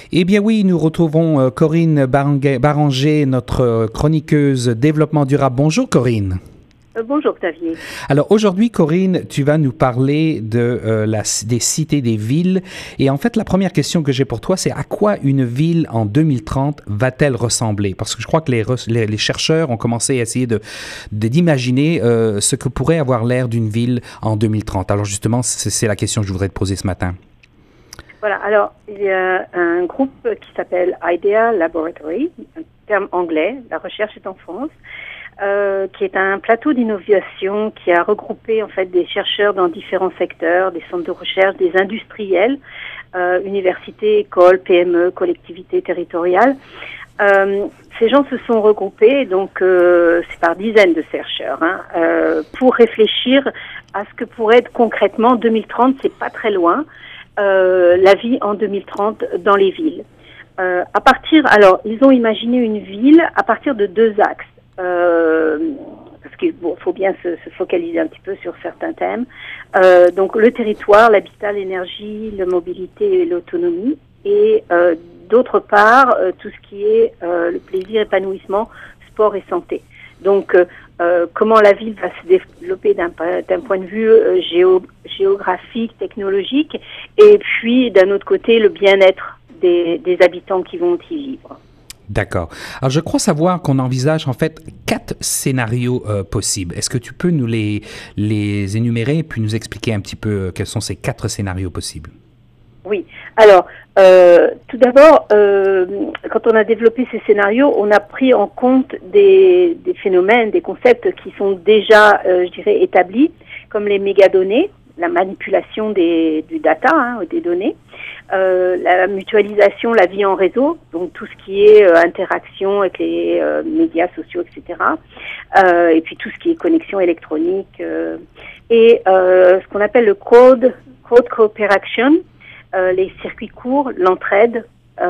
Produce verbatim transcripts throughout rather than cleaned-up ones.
Eh bien oui, nous retrouvons euh, Corinne Barangue- Baranger, notre euh, chroniqueuse développement durable. Bonjour Corinne. Euh, bonjour Xavier. Alors aujourd'hui Corinne, tu vas nous parler de, euh, la, des cités, des villes. Et en fait, la première question que j'ai pour toi, c'est à quoi une ville en deux mille trente va-t-elle ressembler? Parce que je crois que les, re- les, les chercheurs ont commencé à essayer de, de- d'imaginer euh, ce que pourrait avoir l'air d'une ville en deux mille trente. Alors justement, c'est, c'est la question que je voudrais te poser ce matin. Voilà, alors il y a un groupe qui s'appelle IDEA Laboratory, un terme anglais, la recherche est en France, euh, qui est un plateau d'innovation qui a regroupé en fait des chercheurs dans différents secteurs, des centres de recherche, des industriels, euh, universités, écoles, P M E, collectivités territoriales. Euh, ces gens se sont regroupés, donc euh, c'est par dizaines de chercheurs, hein, euh, pour réfléchir à ce que pourrait être concrètement deux mille trente, c'est pas très loin. Euh, la vie en deux mille trente dans les villes. Euh, à partir, alors, ils ont imaginé une ville à partir de deux axes, euh, parce qu'il bon, faut bien se, se focaliser un petit peu sur certains thèmes. Euh, donc, le territoire, l'habitat, l'énergie, la mobilité et l'autonomie, et euh, d'autre part, euh, tout ce qui est euh, le plaisir, épanouissement, sport et santé. Donc, euh, euh, comment la ville va se développer d'un, d'un point de vue euh, géo, géographique, technologique, et puis d'un autre côté, le bien-être des, des habitants qui vont y vivre. D'accord. Alors, je crois savoir qu'on envisage en fait quatre scénarios euh, possibles. Est-ce que tu peux nous les, les énumérer et puis nous expliquer un petit peu euh, quels sont ces quatre scénarios possibles? Oui. Alors, euh, tout d'abord, euh, quand on a développé ces scénarios, on a pris en compte des, des phénomènes, des concepts qui sont déjà, euh, je dirais, établis, comme les mégadonnées, la manipulation des, du data, hein, des données, euh, la mutualisation, la vie en réseau, donc tout ce qui est euh, interaction avec les euh, médias sociaux, et cetera, euh, et puis tout ce qui est connexion électronique, euh, et euh, ce qu'on appelle le code, code cooperation, Euh, les circuits courts, l'entraide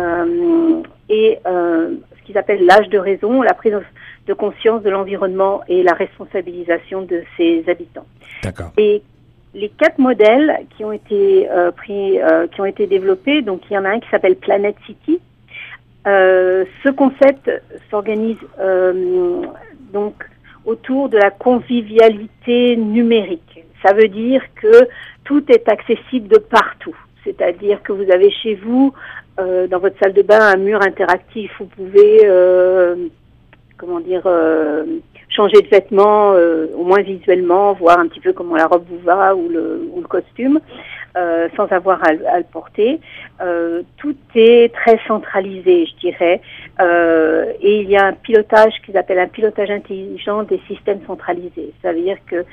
euh, et euh, ce qu'ils appellent l'âge de raison, la prise de conscience de l'environnement et la responsabilisation de ses habitants. D'accord. Et les quatre modèles qui ont été euh, pris, euh, qui ont été développés, donc il y en a un qui s'appelle Planet City. Euh, ce concept s'organise euh, donc autour de la convivialité numérique. Ça veut dire que tout est accessible de partout. C'est-à-dire que vous avez chez vous, euh, dans votre salle de bain, un mur interactif. Vous pouvez, euh, comment dire, euh, changer de vêtements, euh, au moins visuellement, voir un petit peu comment la robe vous va ou le, ou le costume, euh, sans avoir à, à le porter. Euh, tout est très centralisé, je dirais. Euh, et il y a un pilotage qu'ils appellent un pilotage intelligent des systèmes centralisés. Ça veut dire que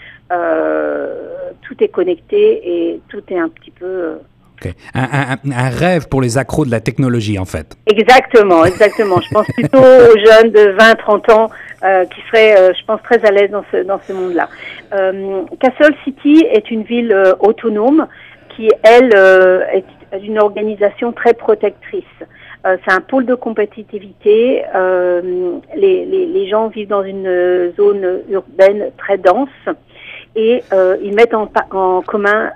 euh, tout est connecté et tout est un petit peu... Euh, Okay. Un, un, un rêve pour les accros de la technologie, en fait. Exactement, exactement. Je pense plutôt aux jeunes de vingt trente ans euh, qui seraient, euh, je pense, très à l'aise dans ce, dans ce monde-là. Euh, Castle City est une ville euh, autonome qui, elle, euh, est une organisation très protectrice. Euh, c'est un pôle de compétitivité. Euh, les, les, les gens vivent dans une zone urbaine très dense. Et euh, ils mettent en, en commun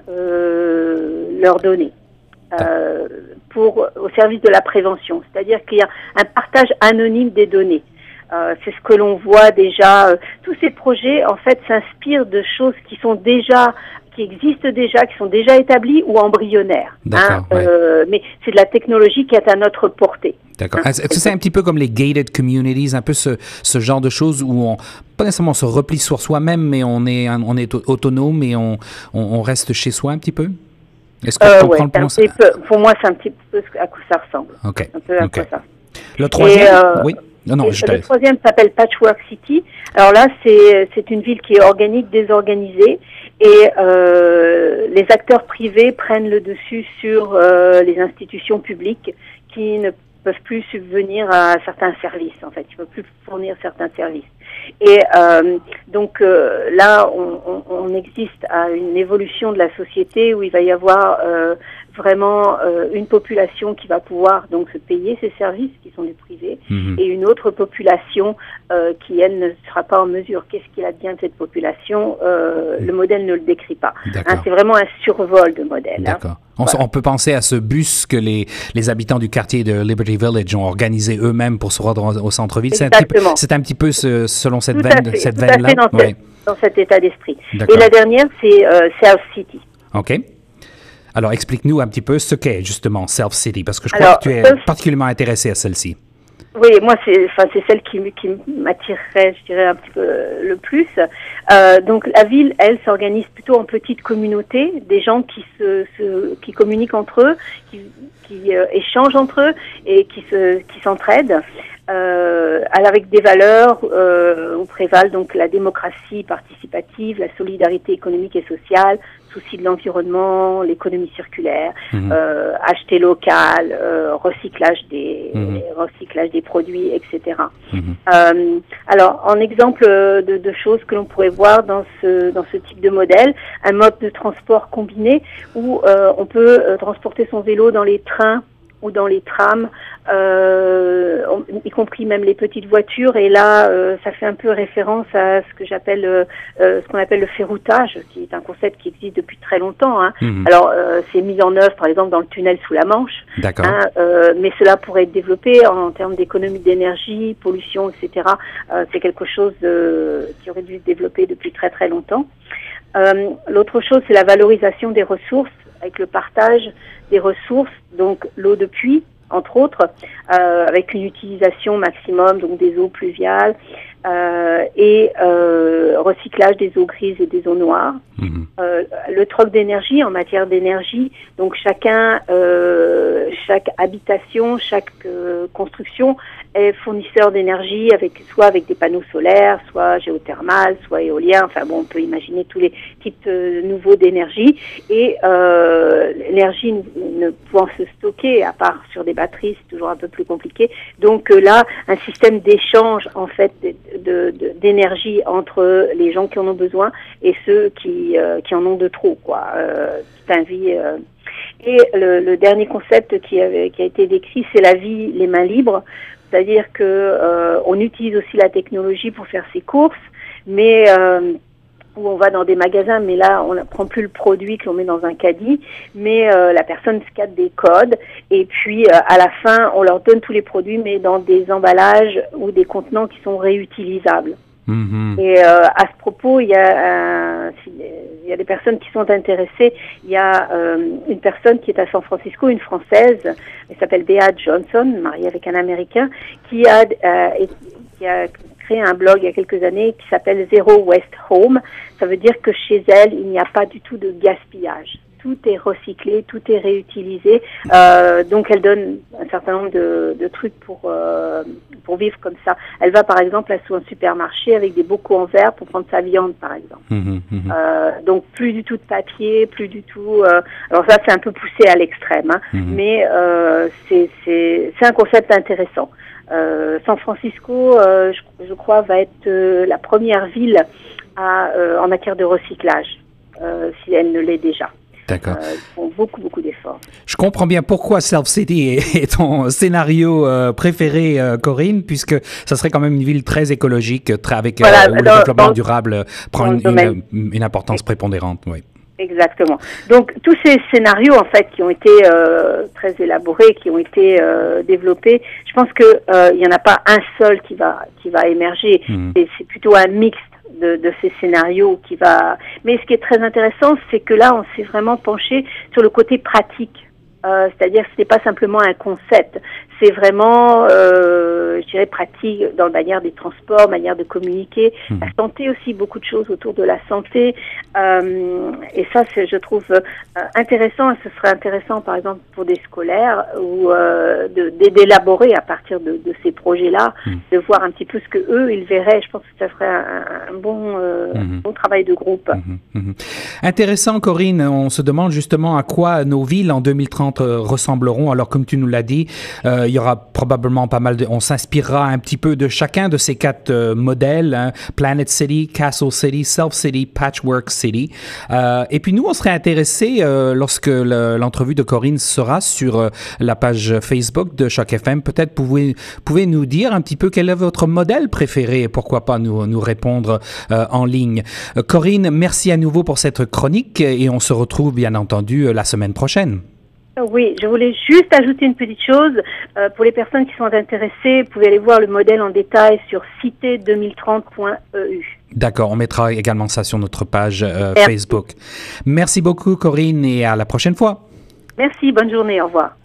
euh, leurs données euh, pour au service de la prévention. C'est-à-dire qu'il y a un partage anonyme des données. Euh, c'est ce que l'on voit déjà. Euh, tous ces projets, en fait, s'inspirent de choses qui sont déjà, qui existent déjà, qui sont déjà établies ou embryonnaires. D'accord. Hein, Ouais. euh, mais c'est de la technologie qui est à notre portée. D'accord. Est-ce que c'est un petit peu comme les gated communities, un peu ce, ce genre de choses où on, pas nécessairement on se replie sur soi-même, mais on est, on est autonome et on, on, on reste chez soi un petit peu? Est-ce que Euh, tu ouais, comprends le un petit peu, pour moi, c'est un petit peu à quoi ça ressemble. OK. Un peu à OK. quoi ça. Le troisième? Et, euh, oui. Non, non, je te le laisse. troisième s'appelle Patchwork City. Alors là, c'est c'est une ville qui est organique, désorganisée, et euh, les acteurs privés prennent le dessus sur euh, les institutions publiques qui ne peuvent plus subvenir à certains services. En fait, ils ne peuvent plus fournir certains services. Et euh, donc euh, là, on, on, on existe à une évolution de la société où il va y avoir euh, vraiment euh, une population qui va pouvoir donc se payer ces services qui sont du privé mmh. et une autre population euh, qui, elle, ne sera pas en mesure. Qu'est-ce qu'il advient de cette population euh, mmh. Le modèle ne le décrit pas. Hein, c'est vraiment un survol de modèle. D'accord. Hein. On, voilà. on peut penser à ce bus que les, les habitants du quartier de Liberty Village ont organisé eux-mêmes pour se rendre au centre-ville. C'est un, petit peu, c'est un petit peu ce, selon cette veine, cette tout veine-là. À fait dans, ouais. cette, dans cet état d'esprit. D'accord. Et la dernière, c'est euh, Self City. OK. Alors, explique-nous un petit peu ce qu'est justement Self City, parce que je Alors, crois que tu es Self... particulièrement intéressé à celle-ci. Oui, moi, c'est, enfin, c'est celle qui, qui m'attirerait, je dirais, un petit peu le plus. Euh, donc, la ville, elle, s'organise plutôt en petites communautés, des gens qui se, se qui communiquent entre eux, qui, qui euh, échangent entre eux et qui se, qui s'entraident. Euh, avec des valeurs euh, où prévalent donc la démocratie participative, la solidarité économique et sociale, souci de l'environnement, l'économie circulaire, mmh. euh, acheter local, euh, recyclage des mmh. recyclage des produits, et cetera. Mmh. Euh, alors, en exemple de, de choses que l'on pourrait voir dans ce dans ce type de modèle, un mode de transport combiné où euh, on peut euh, transporter son vélo dans les trains ou dans les trams, euh, y compris même les petites voitures. Et là, euh, ça fait un peu référence à ce que j'appelle, euh, ce qu'on appelle le ferroutage, qui est un concept qui existe depuis très longtemps. Hein. Mmh. Alors, euh, c'est mis en œuvre, par exemple, dans le tunnel sous la Manche. D'accord. Hein, euh, mais cela pourrait être développé en, en termes d'économie d'énergie, pollution, et cetera. Euh, c'est quelque chose euh, qui aurait dû se développer depuis très très longtemps. Euh, l'autre chose, c'est la valorisation des ressources, avec le partage des ressources, donc l'eau de pluie, entre autres, euh, avec une utilisation maximum donc des eaux pluviales euh, et euh, recyclage des eaux grises et des eaux noires. Mmh. Euh, le troc d'énergie en matière d'énergie, donc chacun, euh, chaque habitation, chaque euh, construction est fournisseur d'énergie avec soit avec des panneaux solaires, soit géothermal, soit éolien. Enfin bon, on peut imaginer tous les types euh, nouveaux d'énergie et euh, l'énergie ne, ne pouvant se stocker à part sur des batteries, c'est toujours un peu plus compliqué. Donc euh, là, un système d'échange en fait de, de, de, d'énergie entre les gens qui en ont besoin et ceux qui euh, qui en ont de trop, quoi. Euh, c'est un vie. Euh, et le, le dernier concept qui, avait, qui a été décrit, c'est la vie les mains libres. C'est-à-dire que euh, on utilise aussi la technologie pour faire ses courses, mais euh, où on va dans des magasins, mais là on ne prend plus le produit que l'on met dans un caddie, mais euh, la personne scanne des codes et puis euh, à la fin on leur donne tous les produits, mais dans des emballages ou des contenants qui sont réutilisables. Mmh. Et euh, à ce propos, il y a un, il y a des personnes qui sont intéressées. Il y a euh, une personne qui est à San Francisco, une Française, elle s'appelle Bea Johnson, mariée avec un Américain, qui a, euh, et, qui a créé un blog il y a quelques années qui s'appelle Zero Waste Home. Ça veut dire que chez elle, il n'y a pas du tout de gaspillage. Tout est recyclé, tout est réutilisé. Euh, donc, elle donne un certain nombre de, de trucs pour euh, pour vivre comme ça. Elle va, par exemple, sous un supermarché avec des bocaux en verre pour prendre sa viande, par exemple. Mmh, mmh. Euh, donc, plus du tout de papier, plus du tout... Euh, alors ça, c'est un peu poussé à l'extrême, hein, mmh. mais euh, c'est, c'est, c'est un concept intéressant. Euh, San Francisco, euh, je, je crois, va être euh, la première ville à, euh, en matière de recyclage, euh, si elle ne l'est déjà. D'accord. Euh, ils font beaucoup, beaucoup d'efforts. Je comprends bien pourquoi Self City est, est ton scénario euh, préféré, euh, Corinne, puisque ça serait quand même une ville très écologique, très, avec voilà, euh, où dans, le développement dans, durable prend une, une, une importance prépondérante. Oui. Exactement. Donc tous ces scénarios en fait qui ont été euh, très élaborés, qui ont été euh, développés, je pense que euh, il y en a pas un seul qui va qui va émerger. Mmh. Et c'est plutôt un mix de, de ces scénarios qui va. Mais ce qui est très intéressant, c'est que là on s'est vraiment penché sur le côté pratique. Euh, c'est-à-dire que ce n'est pas simplement un concept, c'est vraiment, euh, je dirais, pratique dans la manière des transports, manière de communiquer, mmh. la santé aussi, beaucoup de choses autour de la santé, euh, et ça, c'est, je trouve, euh, intéressant, et ce serait intéressant, par exemple, pour des scolaires, ou euh, de, d'élaborer à partir de, de ces projets-là, mmh. de voir un petit peu ce que eux, ils verraient. Je pense que ça ferait un, un bon, euh, mmh. bon travail de groupe. Mmh. Mmh. Intéressant, Corinne, on se demande justement à quoi nos villes en deux mille trente trente euh, ressembleront. Alors, comme tu nous l'as dit, euh, il y aura probablement pas mal de... On s'inspirera un petit peu de chacun de ces quatre euh, modèles, hein, Planet City, Castle City, Self City, Patchwork City. Euh, et puis, nous, on serait intéressés, euh, lorsque le, l'entrevue de Corinne sera sur euh, la page Facebook de Choc F M, peut-être pouvez, pouvez nous dire un petit peu quel est votre modèle préféré et pourquoi pas nous, nous répondre euh, en ligne. Euh, Corinne, merci à nouveau pour cette chronique et on se retrouve bien entendu la semaine prochaine. Oui, je voulais juste ajouter une petite chose. Euh, pour les personnes qui sont intéressées, vous pouvez aller voir le modèle en détail sur cité deux mille trente point e u. D'accord, on mettra également ça sur notre page euh, Facebook. Merci beaucoup Corinne et à la prochaine fois. Merci, bonne journée, au revoir.